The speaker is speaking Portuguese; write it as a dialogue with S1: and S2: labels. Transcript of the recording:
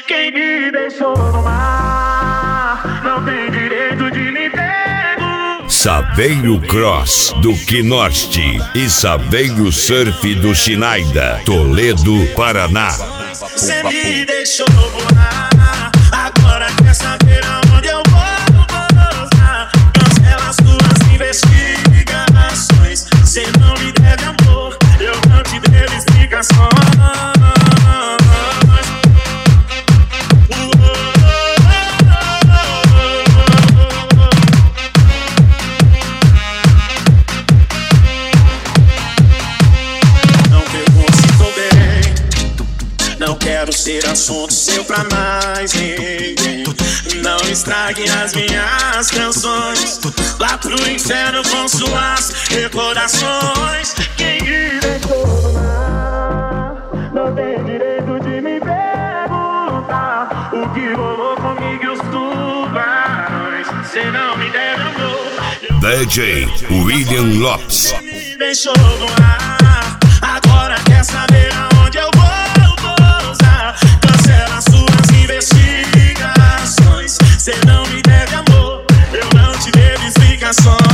S1: Quem me deixou no mar não tem direito de me perguntar.
S2: Saveiro Cross do Quinorte e Saveiro Surf do Chinaida, Toledo, Paraná.
S1: Cê me deixou voar, agora quer saber aonde eu vou pousar. Cancela suas investigações, cê não me deve amor, eu não te devo explicações. Não quero ser assunto seu pra mais ninguém. Não estrague as minhas canções. Lá pro inferno com suas recordações. Quem me deixou no mar não tem direito de me perguntar o que rolou comigo e os tubarões. Cê não me deve amor.
S2: DJ William Lopes.
S1: Me deixou no ar, agora quer saber aonde eu vou. Cancela suas investigações, cê não me deve amor, eu não te devo explicações.